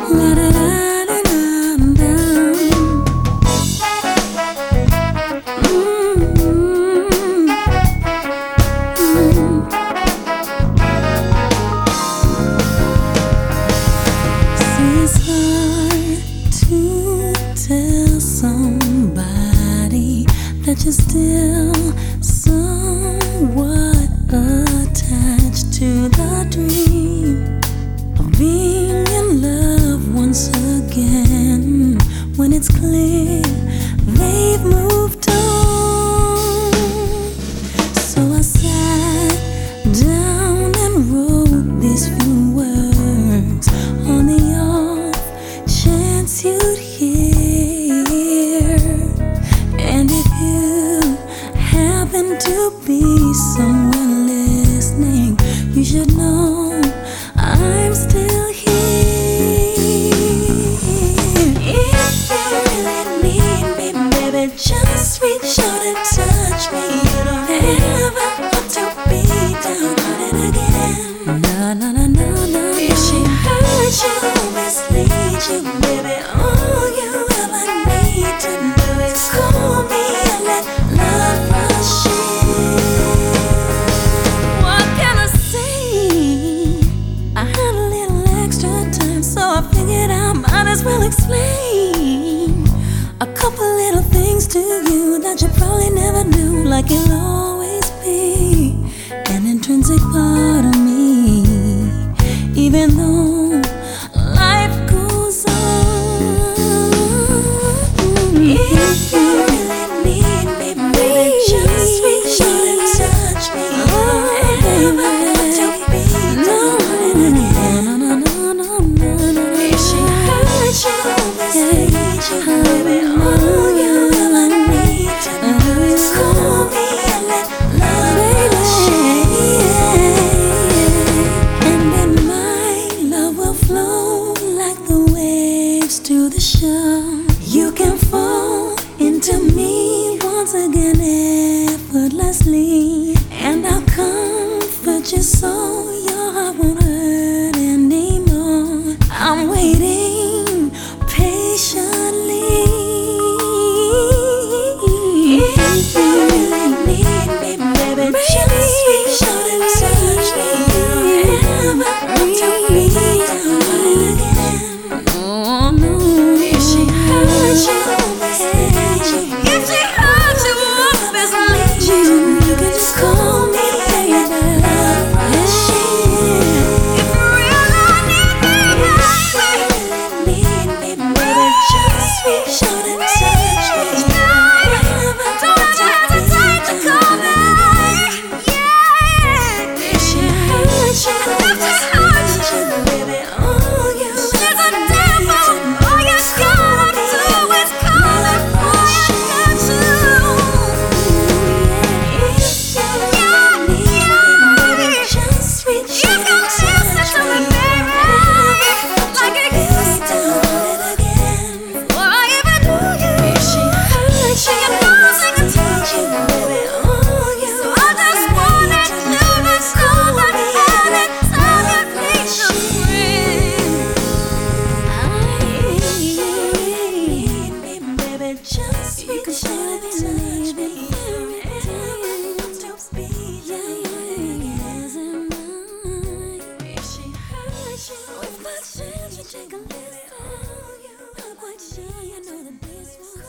La da da da da da. It's hard to tell somebody that you're still somewhat attached to the dream of being in love once again, when it's clear they've moved on. So I sat down and wrote these few words on the off chance you'd hear. And if you happen to be somewhere listening, you should know I'm still here. If you really need me, baby, just reach out and touch me. You don't ever have to be down on it again. No, no, no, no, no. If she hurt you, mislead you, baby, all you ever need to do is call me and let love rush in. What can I say? I had a little extra time, so I figured I might as well explain a couple little things to you that you probably never knew. Like you'll always be an intrinsic part of me, even though life goes on. If you really need me, baby, just reach out and touch me. Never have to be done again. No, no, no, no, no, no. If she hurt you, mislead you, baby, all you ever need to do is call me and let love rush in. And then my love will flow like the waves to the shore. You can fall into me once again effortlessly, and I'll comfort you so your heart won't hurt anymore. I'm waiting patiently. If you really need me, baby, just reach out and touch me. You don't ever have to be down on it again. Oh no. If she hurt you, mislead you. If she hurt you, mislead you, you can just call me, baby. Love rush in. If you really need me, baby, just reach out and touch me. Don't hesitate to call me. Yeah. If she hurt you, mislead you, baby, all you ever need to do is call me. Love rush in. If you really need me, baby, just reach out and touch me. Like it used to again. Before I even knew you. If she hurt you, mislead you, baby, all you so I just wanted you to call me and touch me. Baby, just reach out and touch me. If she hurt you, with my chance to take a listen, I'm quite sure you know that this was